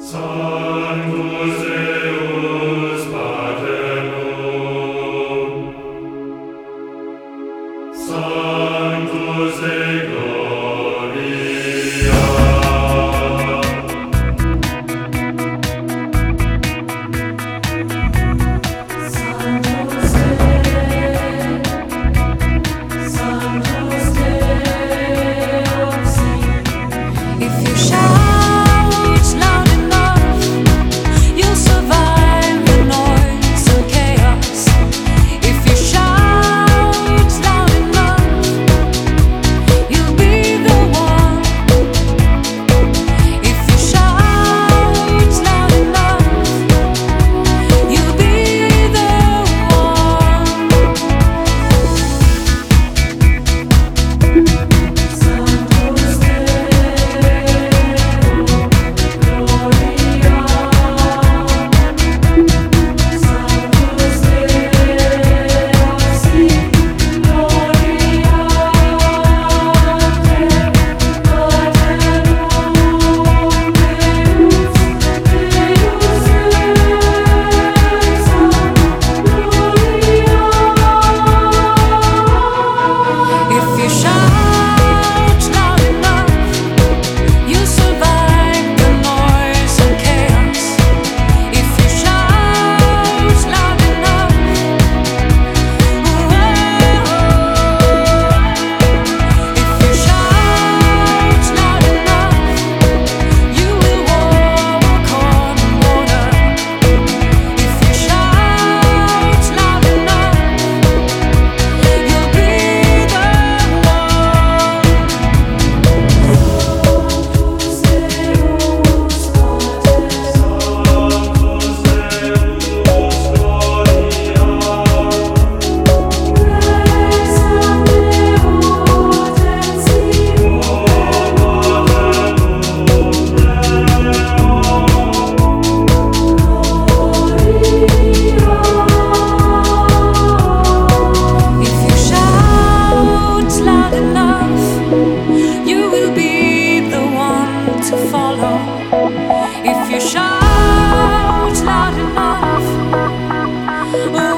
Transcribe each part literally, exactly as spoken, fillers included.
Sanctus Deus Pater Nomen, Sanctus Dei Gloria. Sanctus Dei, Sanctus Deus. If you shout loud enough, you'll survive the noise and chaos. If you shout loud enough, you'll be the one. If you shout loud enough, you'll be the one. Sanctus If you shout loud enough, you survive the noise and chaos. If you shout loud enough, if you shout loud enough, you will walk on water. If you shout loud enough, you'll be the If you shout loud enough, you will be the one to follow. If you shout loud enough, oh,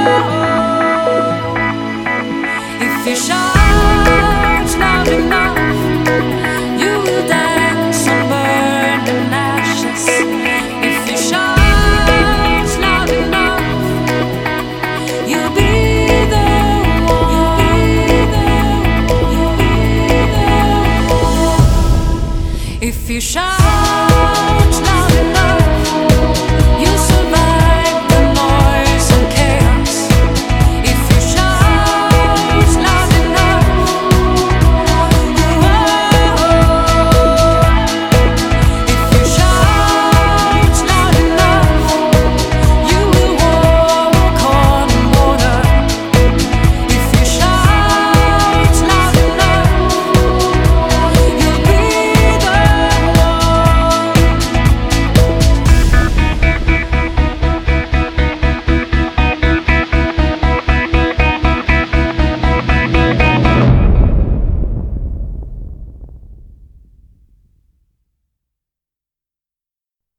if you shout loud enough, you will dance on burning ashes. If you shout loud enough, you'll be the one. If you shout